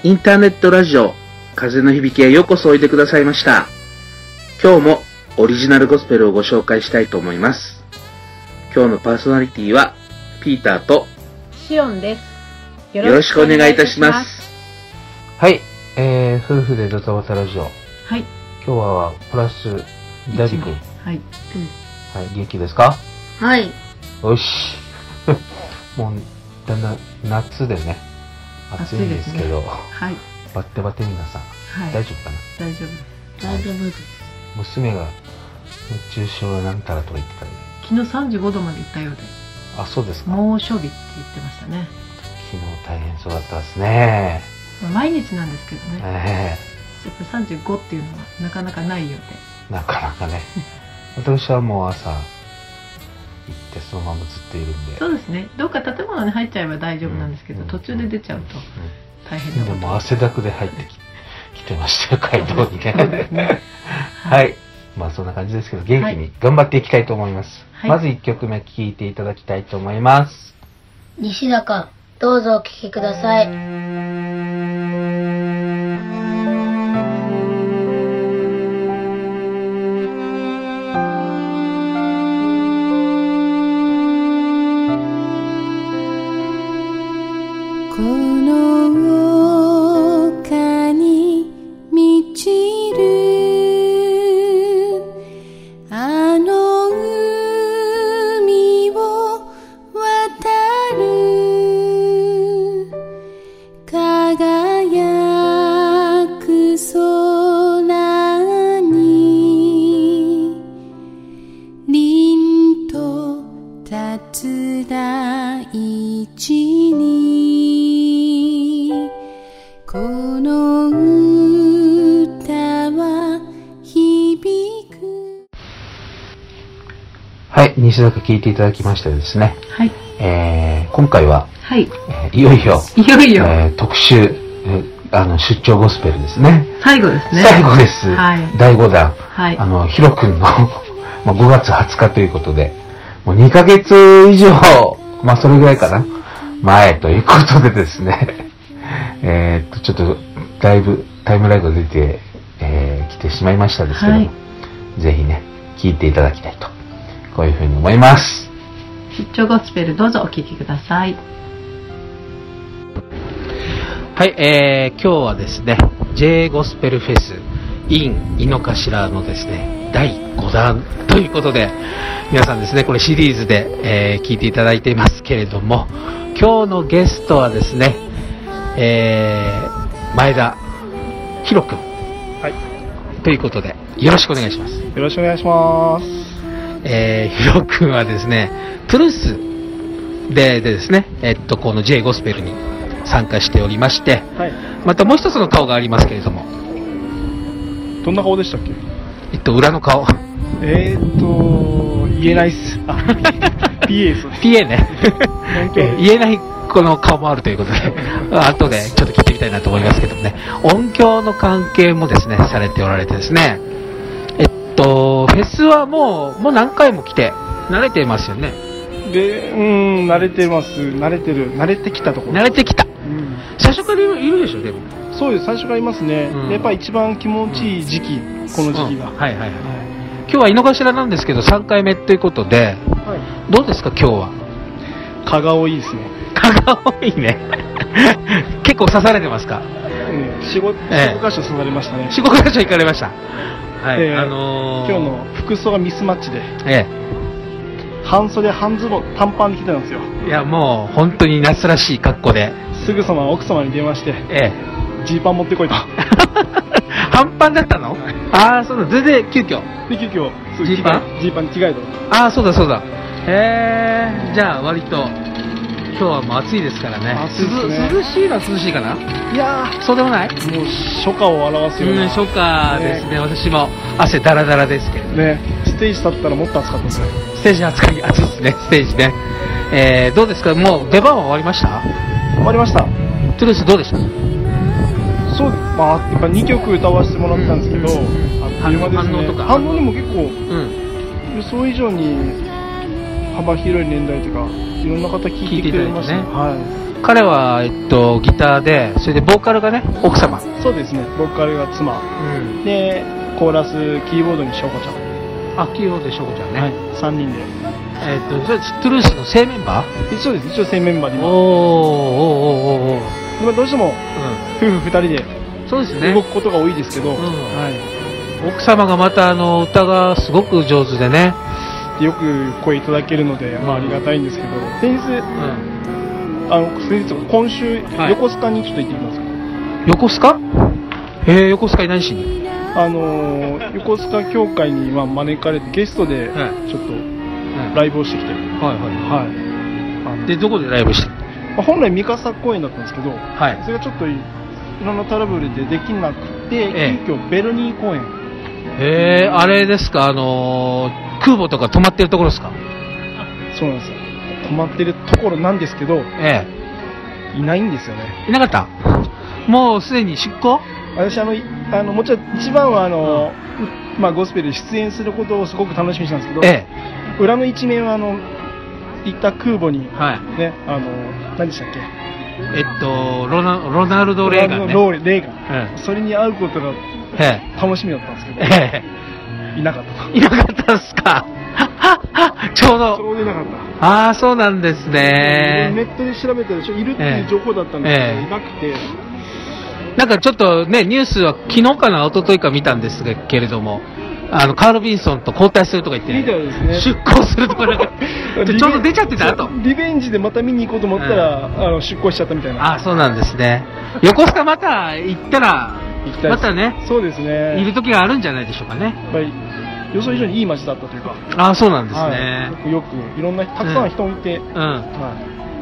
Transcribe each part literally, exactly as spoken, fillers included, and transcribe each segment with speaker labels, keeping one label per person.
Speaker 1: インターネットラジオ風の響きへようこそおいでくださいました。今日もオリジナルゴスペルをご紹介したいと思います。今日のパーソナリティはピーターと
Speaker 2: シオンです。
Speaker 1: よろしくお願いいたします。
Speaker 3: はい、えー、夫婦でドタバタラジオ。
Speaker 2: はい。
Speaker 3: 今日はプラスダディ君。
Speaker 2: はい。うん、
Speaker 3: はい、元気ですか？
Speaker 2: はい。
Speaker 3: よし。もうだんだん夏でね、暑いんですけど、ね、
Speaker 2: はい。
Speaker 3: バッテバテ皆さん、はい、大丈夫かな？
Speaker 2: 大丈夫。大丈夫です。
Speaker 3: 娘が熱中症なんたらとか言ってたり。
Speaker 2: 昨日さんじゅうごどまで行ったようで。
Speaker 3: あ、そうですか。
Speaker 2: 猛暑日って言ってましたね。
Speaker 3: 昨日大変そうだったですね。
Speaker 2: 毎日なんですけどね。
Speaker 3: え
Speaker 2: ー、やっぱさんじゅうごっていうのはなかなかないよう
Speaker 3: で。なかなかね。私はもう朝行ってそのままずっといるんで。
Speaker 2: そうですね。どっか建物に入っちゃえば大丈夫なんですけど、うん、途中で出ちゃうと大変なこと。
Speaker 3: でも汗だくで入ってき来てましたよ、街道にね。そうですね。はい。まあそんな感じですけど、元気に頑張っていきたいと思います。はい、まずいっきょくめ聴いていただきたいと思います。
Speaker 4: 西高、どうぞお聴きください。
Speaker 5: この丘に満ちるあの海を渡る輝く空に凛と立つ大地にこの歌は響く。
Speaker 3: はい、西坂聴いていただきましてですね。
Speaker 2: はい。え
Speaker 3: ー、今回は、
Speaker 2: はい。
Speaker 3: えー、いよいよ、
Speaker 2: いよいよ、
Speaker 3: えー、特集、えー、あの出張ゴスペルですね。
Speaker 2: 最後ですね。
Speaker 3: 最後です。はい。だいごだん。
Speaker 2: はい。
Speaker 3: あのヒロ君のまあごがつはつかということで、もうにかげつ以上、まあそれぐらいかな前ということでですね。えー、っとちょっとだいぶタイムラグが出て、えー、来てしまいましたですけども、はい、ぜひね聞いていただきたいとこういうふうに思います。
Speaker 2: 出張ゴスペルどうぞお聞きください。
Speaker 1: はい、えー、今日はですね J ゴスペルフェス in 井の頭のですねだいごだんということで皆さんですねこれシリーズで、えー、聞いていただいていますけれども、今日のゲストはですねえー、前田ひろくん、
Speaker 6: はい、
Speaker 1: ということでよろしくお願いします。
Speaker 6: よろしくお願いします。
Speaker 1: えー、ひろくんはですねプルースででですね、えっとこの J ゴスペルに参加しておりまして、はい、またもう一つの顔がありますけれども、
Speaker 6: どんな顔でしたっけ？
Speaker 1: えっと裏の顔。
Speaker 6: えーっと言えないっす。あ、ピーエー です。
Speaker 1: ピーエー ね。言えないこの顔もあるということで、後でちょっと聞いてみたいなと思いますけどもね、音響の関係もですねされておられてですね、えっとフェスはもうもう何回も来て慣れてますよね。
Speaker 6: で、うん、慣れてます。慣れてる。慣れてきたところ。
Speaker 1: 慣れてきた。うん、最初からいるでしょでも。
Speaker 6: そうです。最初からいますね。うん、やっぱり一番気持ちいい時期、うん、この時期が、うん。はいはいはい。はい、
Speaker 1: 今日は井の頭なんですけどさんかいめということで、はい、どうですか今日は？
Speaker 6: 蚊が多いですね。
Speaker 1: 蚊が多いね。結構刺されてますか？
Speaker 6: うん。よん、ご、
Speaker 1: ええ、
Speaker 6: 箇所刺されましたね。
Speaker 1: よん、ご箇所行かれました。はい。
Speaker 6: えー、あのー、今日の服装がミスマッチで。ええ。半袖半ズボン短パンで来てたんですよ。
Speaker 1: いやもう本当に夏らしい格好で。
Speaker 6: すぐさま奥様に電話して。ええ。ジーパン持ってこいと。
Speaker 1: 半パンだったの？ああそうだ。全然急遽。
Speaker 6: で急遽。
Speaker 1: ジーパン？
Speaker 6: ジーパン着替えた。
Speaker 1: ああそうだそうだ。へえ。じゃあ割と。今日はもう暑いですからね。
Speaker 6: 暑いですね。
Speaker 1: 涼しいのは涼しいかな。いやーそうでもない。
Speaker 6: もう初夏を表すような、
Speaker 1: うん、初夏ですね、ね。私も汗だらだらですけど
Speaker 6: ね。ステージ立ったらもっと暑かったですね。
Speaker 1: ステージ暑い暑いですね。ステージね。えー、どうですか。もう出番は終わりました？
Speaker 6: 終わりました。
Speaker 1: トゥルースどうでした？
Speaker 6: そうまあやっぱにきょく歌わせてもらったんですけど、うん、あっという間ですね。
Speaker 1: 反応とか
Speaker 6: 反応にも結構、うん、予想以上に幅広い年代というか。いろんな方聞いてくれましたね。は
Speaker 1: 彼は、えっと、ギターで、それでボーカルがね、奥様。
Speaker 6: そうですね、ボーカルが妻。うん、で、コーラス、キーボードにしょうこちゃん。
Speaker 1: あ、キーボードでしょうこちゃんね。はい、
Speaker 6: さんにんで。
Speaker 1: えっと、それ、トゥルースの正メンバー？
Speaker 6: そうです、一応正メンバーで。
Speaker 1: おー、おー、おー、おー。
Speaker 6: 今どうしても、うん、夫婦ふたりで、
Speaker 1: そうですね。
Speaker 6: 動くことが多いですけど、うん、はい。
Speaker 1: 奥様がまた、あの、歌がすごく上手でね。
Speaker 6: よく声いただけるので、まあ、ありがたいんですけど、先日、うん、あの、先日、今週、はい、横須賀にちょっと行ってきます。
Speaker 1: 横須賀？えー、横須賀に何しに？
Speaker 6: あのー、横須賀協会に、まあ、招かれて、ゲストで、ちょっと、ライブをしてきて。はい、はい、
Speaker 1: はい。で、どこでライブしてる？
Speaker 6: まあ、本来、三笠公園だったんですけど、はい、それがちょっと、いろんなトラブルでできなくて、ええ、急遽、ベルニー公園。
Speaker 1: へえー、あれですか、あのー、空母とか止まってるところですか？
Speaker 6: そうなんですよ。止まってるところなんですけど、ええ、いないんですよね。
Speaker 1: いなかった？もうすでに出港？
Speaker 6: 私、あの、あの、もちろん一番は、あの、うん、まあ、ゴスペルで出演することをすごく楽しみにしたんですけど、ええ、裏の一面は、あの、行った空母に、はい、ね、あの、何でしたっけ？
Speaker 1: えっと、ロナ、ロナルド・レーガンね。
Speaker 6: ロナルド・レーガン。ええ、それに会うことが楽しみだったんですけど、ええ、いなかった。
Speaker 1: いなかったっすか？ちょうど。
Speaker 6: ちょうどいなかった。
Speaker 1: ああ、そうなんですね。
Speaker 6: ネットで調べたら、いるっていう情報だったんですけど、ええ、いなくて。
Speaker 1: なんかちょっとね、ニュースは昨日かな、一昨日か見たんですけれども、あの、カール・ビンソンと交代するとか言って、
Speaker 6: みたいですね、
Speaker 1: 出航するとかなんか、ちょうど出ちゃってたと。
Speaker 6: リベンジでまた見に行こうと思ったら、うん、あの出航しちゃったみたいな。
Speaker 1: あ、そうなんですね。横須賀また行ったら、またね、
Speaker 6: そうですね。
Speaker 1: いる時があるんじゃないでしょうかね。やっぱり
Speaker 6: 予想以上にいい街だったというか。
Speaker 1: あ、そうなんですね。
Speaker 6: はい、よく、いろんな、たくさん人もいて。うん。うん、
Speaker 1: はい、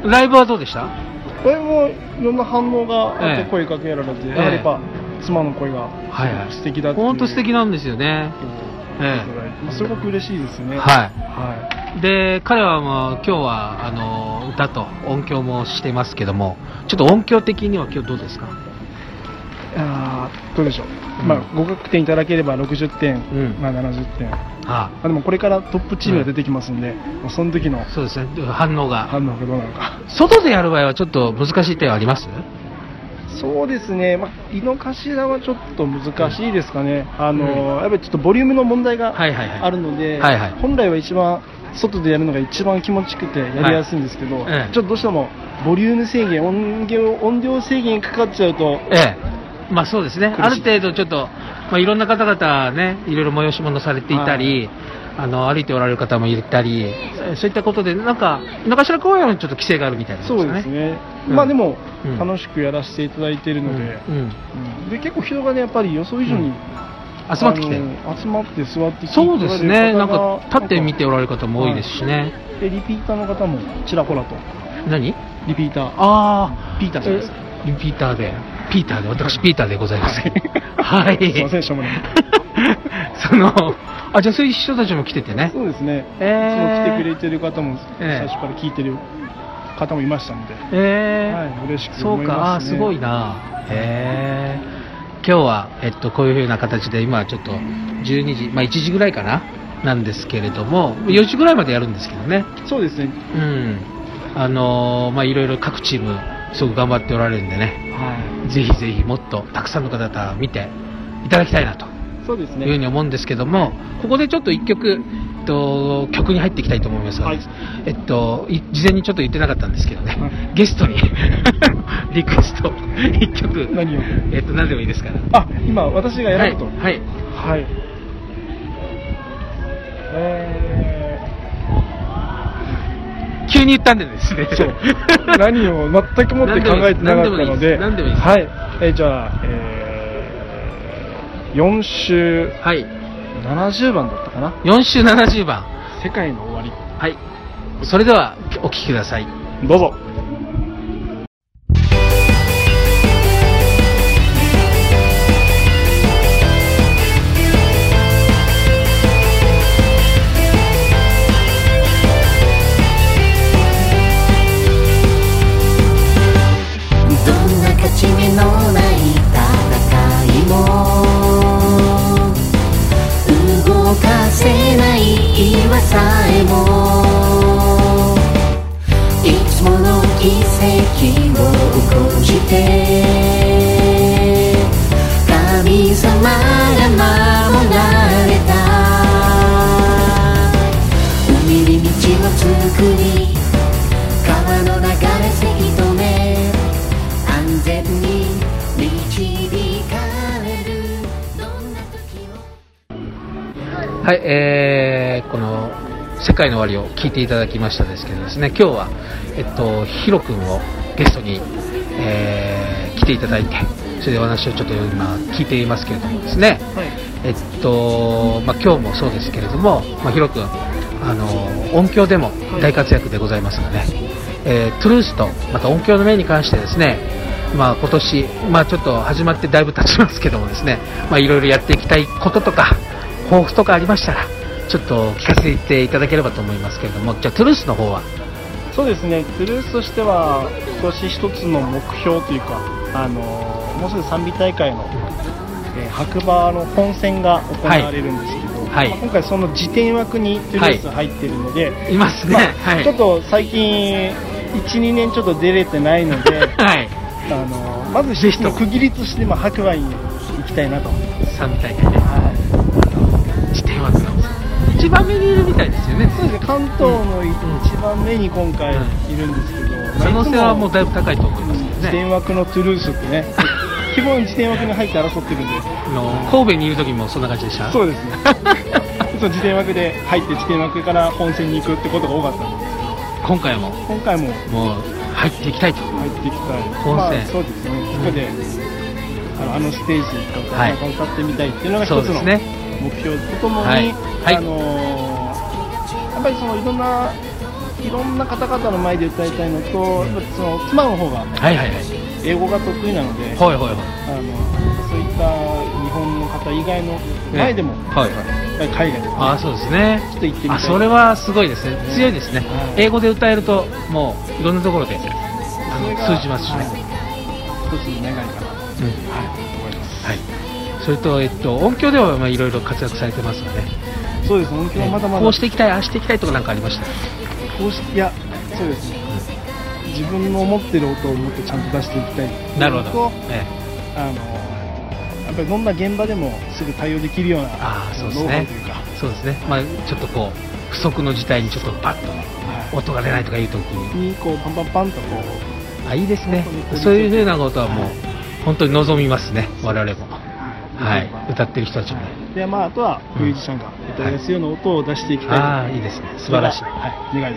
Speaker 1: ライブはどうでした？
Speaker 6: これもいろんな反応があって声かけられて、ええ、やはりやっぱ妻の声が素敵だっていう。
Speaker 1: 本当素敵なんですよね。
Speaker 6: ええ、すごく嬉しいですね。
Speaker 1: はい。はい、で、彼はもう今日はあの歌と音響もしてますけども、ちょっと音響的には今日どうですか？
Speaker 6: あどうでしょう。うん、まあ合格点いただければろくじゅってん、うん、まあななじゅってん。ああ、でもこれからトップチームが出てきますんで、うん、その時の
Speaker 1: そうですね、反応が
Speaker 6: 反応がどうなのか。
Speaker 1: 外でやる場合はちょっと難しい点はあります？
Speaker 6: そうですね、まあ、井の頭はちょっと難しいですかね、うん、あの、うん、やっぱりちょっとボリュームの問題があるので、はいはいはい、本来は一番外でやるのが一番気持ちよくてやりやすいんですけど、はい、ちょっとどうしてもボリューム制限、音量、音量制限かかっちゃうと、
Speaker 1: ええ、まあそうですね、ある程度ちょっと、まあ、いろんな方々ね、いろいろ催し物されていたり、あの歩いておられる方もいたり、そういったことで、なんか、井の頭公園はちょっと規制があるみたいなんですかね。
Speaker 6: そうですね、うん、まあでも、うん、楽しくやらせていただいているので、うんうん、で結構人がね、やっぱり予想以上に、うん、
Speaker 1: 集まってきて、
Speaker 6: 集まって座ってきて、
Speaker 1: そうですね、なんか立って見ておられる方も多いですしね、
Speaker 6: はい、でリピーターの方もちらほらと。
Speaker 1: 何？
Speaker 6: リピーター。
Speaker 1: ああ、ピーターじゃないですか。リピーターで、ピーターで、私ピーターでございます。はい。
Speaker 6: すいません、しょうもない。
Speaker 1: その、あ、じゃあそういう人たちも来ててね。
Speaker 6: そうですね。えー、いつも来てくれてる方も、最初から聞いてる方もいましたので。えー、はい、嬉しく思いますね。そうか、あ、す
Speaker 1: ごいな。へえー。今日は、えっと、こういう風な形で、今ちょっとじゅうにじ、まあいちじぐらいかな、なんですけれども、よじぐらいまでやるんですけどね。
Speaker 6: そうですね。
Speaker 1: うん。あのー、まあいろいろ各チーム、すごく頑張っておられるんでね。はい。ぜひぜひもっとたくさんの方々見ていただきたいなと。
Speaker 6: そうですね。
Speaker 1: いうふうに思うんですけども、ここでちょっと一曲、えっと、曲に入っていきたいと思いますが、はい、えっと、事前にちょっと言ってなかったんですけどね、はい、ゲストにリクエスト一曲、
Speaker 6: 何を、
Speaker 1: えっと、何でもいいですから。
Speaker 6: あ、今私が選ぶと。
Speaker 1: はい。はい。はい、えー、急に言ったんでですね。
Speaker 6: そう。何を全くもって考えてなかったので、
Speaker 1: 何でもいいです。
Speaker 6: はい。えー、じゃあ、えーよん週、はい、ななじゅうばんだったかな。
Speaker 1: よん週ななじゅうばん、
Speaker 6: 世界の終わり。
Speaker 1: はい、それではお聴きください。
Speaker 6: どうぞ。
Speaker 5: どんな勝ち目のない戦いも動かせない岩さえもいつもの
Speaker 1: はい、えー、この世界の終わりを聞いていただきましたですけどですね、今日は、えっと、ヒロ君をゲストに、えー、来ていただいて、それでお話をちょっと今聞いていますけれどもですね、はい、えっと、まあ、今日もそうですけれども、まあ、ヒロ君、あの、音響でも大活躍でございますので、ね、えー、トゥルースと、また音響の面に関してですね、まあ、今年、まあ、ちょっと始まってだいぶ経ちますけどもですね、まあ、いろいろやっていきたいこととか、抱負とかありましたら、ちょっと聞かせていただければと思いますけれども、じゃあトゥルースの方は。
Speaker 6: そうですね、トゥルースとしては今年一つの目標というか、あのもうすぐ賛美大会の、えー、白馬の本戦が行われるんですけど、はい、まあ、今回その次点枠にトゥルース入ってるので、はい、
Speaker 1: いますね、
Speaker 6: まあはい、ちょっと最近いち、にねんちょっと出れてないので、はい、あのまず一つの区切りとして、まあ、白馬に行きたいなと。
Speaker 1: 賛美大会ね、はい、次点枠なんです。一番目にいるみたいですよね。
Speaker 6: そうですね、関東の一番目に今回いるんですけど、
Speaker 1: 可能性はもうだいぶ高いと思いますけどね。
Speaker 6: 次点枠のトゥルースってね、基本次点枠に入って争ってるんで、
Speaker 1: の神戸にいる時もそんな感じでした。
Speaker 6: そうですねそう、次点枠で入って次点枠から本戦に行くってことが多かったんですけど、
Speaker 1: 今回も
Speaker 6: 今回も
Speaker 1: もう入っていきたいと。
Speaker 6: 入っていきたい
Speaker 1: 本戦、まあ、
Speaker 6: そうですね、そこで、うん、あのあのステージとか歌ってみたいっていうのが一つの目標とともに、はいはい、あのー、やっぱりそのいろんないろんな方々の前で歌いたいのと、うん、その妻の方が、はいはいはい、英語が得意なので、はいはいはい、あのそういった日本の方以外の前でも、ね、はいはい、海外で、ね、
Speaker 1: あ、そうですね、
Speaker 6: ちょっと行ってみたい。あ、
Speaker 1: それはすごいですね、強いですね、はい、英語で歌えるともういろんなところであの通じますしね、はい、
Speaker 6: 一つの願いかな、うん、はい、思います。はい、
Speaker 1: それと、えっと、音響ではいろいろ活躍されてますよね。
Speaker 6: そうです、音響はまだまだ、
Speaker 1: こうしていきたい、ああしていきたいとか何かありました？
Speaker 6: こうし、いや、そうですね、うん、自分の思ってる音をもっとちゃんと出していきたいっていうのと、なるほど、ええ、あのやっぱりどんな現場でもすぐ対応できるようなノウハウというか、
Speaker 1: そうですね、まあ、ちょっとこう不測の事態にちょっとパッと、はい、音が出ないとかいう時に
Speaker 6: こうパンパンパンとこ
Speaker 1: う、あ、いいですね、そういうふうなことはもう、はい、本当に望みますね、我々も。はい、歌ってる人たちも、
Speaker 6: で、まあ、あとはミュージシャンが歌いやすいような音を出していきたい、はい、
Speaker 1: ああ、いいですね、素晴らしい、
Speaker 6: はい、願いです。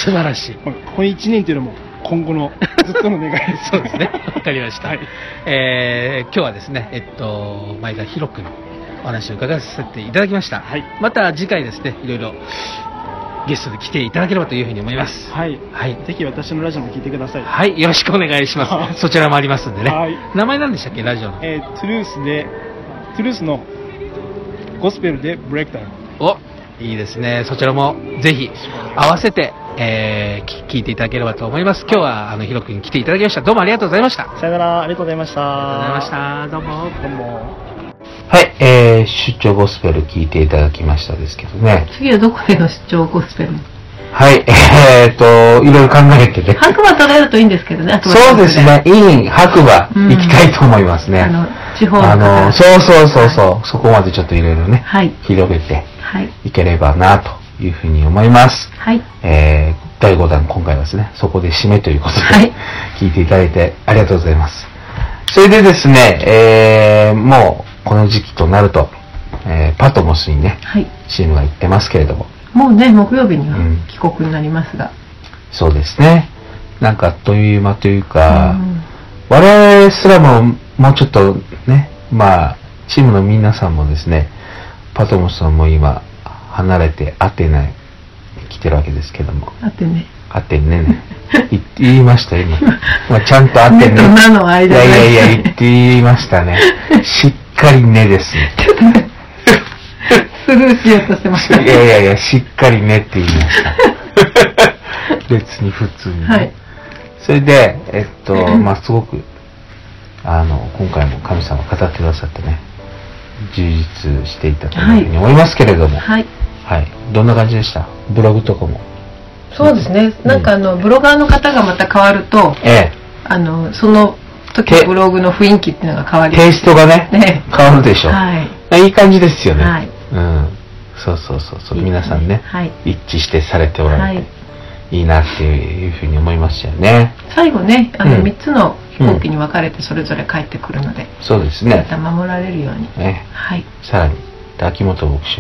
Speaker 1: 素晴らしい。
Speaker 6: このいちねんというのも今後のずっとの願いです。
Speaker 1: そうですね、わかりました、はい、えー、今日はですね、えっと、前田博君のお話を伺わせていただきました、はい、また次回ですね、いろいろゲストで来ていただければというふうに思います。
Speaker 6: はい、はい、ぜひ私のラジオも聞いてください。
Speaker 1: はい、よろしくお願いします。そちらもありますんでね。はい、名前なんでしたっけ、ラジオの？
Speaker 6: えー、トゥルースで、トゥルースのゴスペルでブレイクダウン。
Speaker 1: お、いいですね。そちらもぜひ合わせて、えー、聞いていただければと思います。今日はあのヒロ君に来ていただきました。どうもありがとうございました。
Speaker 6: さよなら、ありがとうございました。
Speaker 1: ありがとうございました。どうも
Speaker 6: どうも。
Speaker 3: はい、えー、出張ゴスペル聞いていただきましたですけどね。
Speaker 2: 次はどこでの出張ゴスペル？
Speaker 3: はい、えー、っと、いろいろ考えてね。
Speaker 2: 白馬取れるといいんですけどね。
Speaker 3: そうですね、いい白馬行きたいと思いますね。うん、あの、
Speaker 2: 地方の
Speaker 3: あの、そうそうそうそう、はい、そこまでちょっといろいろね、はい、広げていければなというふうに思います。はい。えー、だいごだん今回はですね、そこで締めということで、はい、聞いていただいてありがとうございます。それでですね、えー、もうこの時期となると、えー、パトモスにね、はい、チームが行ってますけれども、
Speaker 2: もうね、木曜日には帰国になりますが、うん、
Speaker 3: そうですね、なんかあっという間というか、うん、我々すらももうちょっとね、まあチームの皆さんもですね、パトモスさんも今離れてアテナに来てるわけですけども、
Speaker 2: アテネ
Speaker 3: アテネね言いました今、まあ、ちゃんとアテネ、
Speaker 2: とナの間、
Speaker 3: いやいやいや言って言いましたねしっかりねですね、ちょっとね
Speaker 2: スルーしようとしてました。
Speaker 3: いやいやいや、しっかりねって言いました別に普通に、ね、はい、それでえっとまあすごくあの今回も神様語ってくださってね、充実していたというふうに思いますけれども、はい、はい、どんな感じでした？ブログとかも。
Speaker 2: そうですね、なんかあの、うん、ブロガーの方がまた変わると、ええ、あのその時のブログの雰囲気っていうのが変わります。
Speaker 3: テイストがね、ね、変わるでしょ。はい、いい感じですよね。はい、うん、そうそうそうそう、皆さんね、はい、一致してされておられて、はい、いいなっていうふうに思いましたよね。
Speaker 2: 最後ね、あの、うん、みっつの飛行機に分かれてそれぞれ帰ってくるので、
Speaker 3: うん、そうですね。
Speaker 2: また守られるように。
Speaker 3: ね、はい。さらに秋元牧師をね、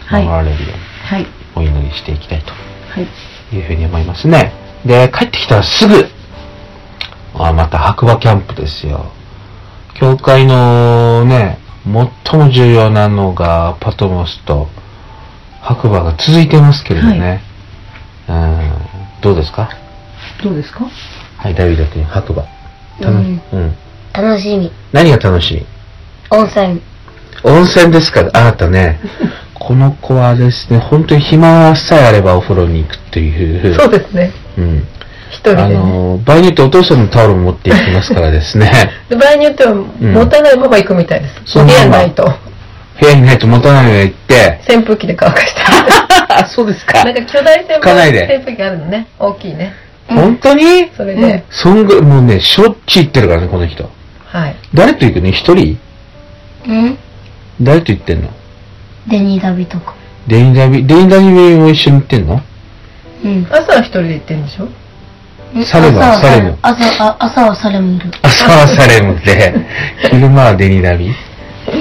Speaker 3: 守られるように、はい、お祈りしていきたいというふうに思いますね。で、帰ってきたらすぐ、あ、また白馬キャンプですよ。教会のね、最も重要なのがパトモスと白馬が続いてますけれどね。はい、うん、どうですか？
Speaker 2: どうですか？
Speaker 3: はい、ダビデ君、白馬。楽、うん、うん。
Speaker 4: 楽しみ。
Speaker 3: 何が楽しみ？
Speaker 4: 温泉。
Speaker 3: 温泉ですから、あなたね、この子はですね、本当に暇さえあればお風呂に行くっていう。
Speaker 2: そうですね。
Speaker 3: うん。
Speaker 2: 一人で、ね。
Speaker 3: あの、場合によってお父さんのタオルも持っていきますからですね。
Speaker 2: 場合によっては、持たないまま行くみたいです。うん、部屋ないと。
Speaker 3: 部屋にないと持たないまま行って、
Speaker 2: 扇風機で乾かして。
Speaker 3: あ、そうですか。
Speaker 2: なんか巨大扇風機あるのね。大きいね。
Speaker 3: 本当に？
Speaker 2: それで。うん、
Speaker 3: そんぐ、もうね、しょっちゅう行ってるからね、この人。
Speaker 2: はい。
Speaker 3: 誰と行くの？一人？
Speaker 4: うん
Speaker 3: 誰と行ってんの？
Speaker 4: デニーダビとか。
Speaker 3: デニーダビ、デニーダビも一緒に行ってんの？
Speaker 4: うん。
Speaker 2: 朝は一人で行ってるんでしょ？
Speaker 3: サレムはサレム。
Speaker 4: 朝は、朝はサレムいる。
Speaker 3: 朝はサレムで、昼間はデニーダビ。
Speaker 4: うん。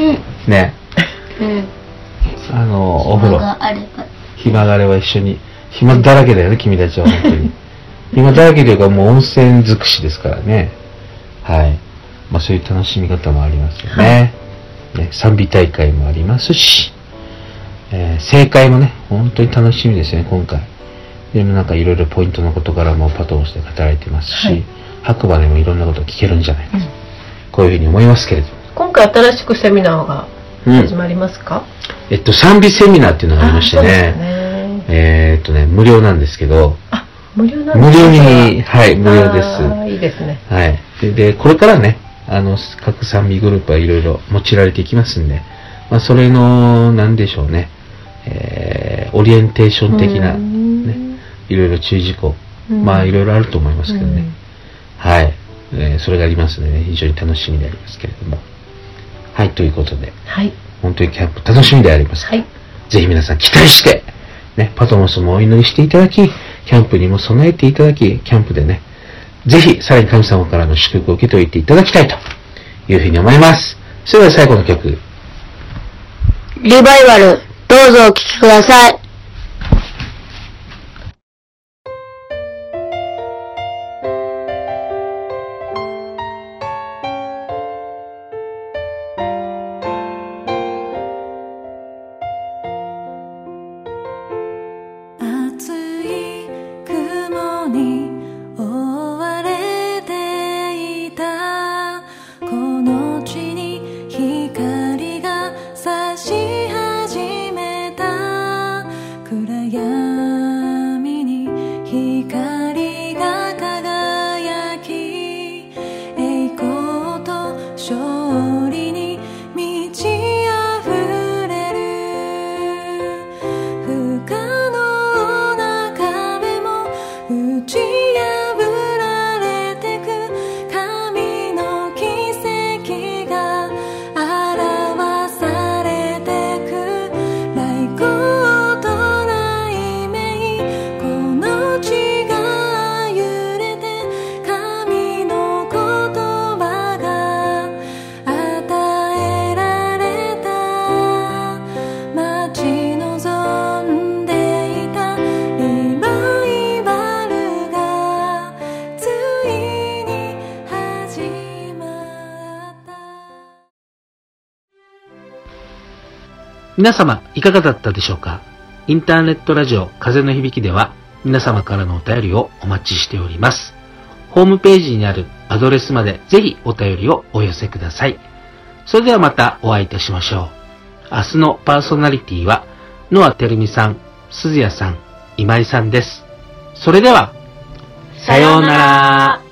Speaker 3: ね。
Speaker 4: うん。
Speaker 3: あの、お風呂。
Speaker 4: 暇があれば。
Speaker 3: 暇があれば一緒に。暇だらけだよね、君たちは本当に。暇だらけというかもう温泉尽くしですからね。はい。まあそういう楽しみ方もありますよね。はい、ね、賛美大会もありますし、えー、正解もね、本当に楽しみですね、今回。でもなんかいろいろポイントのことからもパトモスで語られてますし、はい、白馬でもいろんなことを聞けるんじゃないかと、うん、こういうふうに思いますけれども。
Speaker 2: 今回新しくセミナーが始まりますか？
Speaker 3: うん、えっと、賛美セミナーっていうのがありましてね、ねえー、っとね、無料なんですけど、
Speaker 2: あ、無料なんですか？
Speaker 3: 無料に、はい、無料です。
Speaker 2: あ、いいですね。
Speaker 3: はい。で、でこれからね、あの、各賛美グループはいろいろ用いられていきますんで、まあ、それの、なんでしょうね、えー、オリエンテーション的な、ね、いろいろ注意事項、まあ、いろいろあると思いますけどね。はい。えー、それがありますのでね、非常に楽しみでありますけれども。はい、ということで、
Speaker 2: はい。
Speaker 3: 本当にキャンプ楽しみであります。
Speaker 2: はい。
Speaker 3: ぜひ皆さん期待して、ね、パトモスもお祈りしていただき、キャンプにも備えていただき、キャンプでね、ぜひ、さらに神様からの祝福を受けておいていただきたいというふうに思います。それでは最後の曲。
Speaker 4: リバイバル、どうぞお聴きください。
Speaker 1: 皆様いかがだったでしょうか？インターネットラジオ風の響きでは皆様からのお便りをお待ちしております。ホームページにあるアドレスまでぜひお便りをお寄せください。それではまたお会いいたしましょう。明日のパーソナリティはノアテルミさん、鈴谷さん、今井さんです。それでは、さようなら。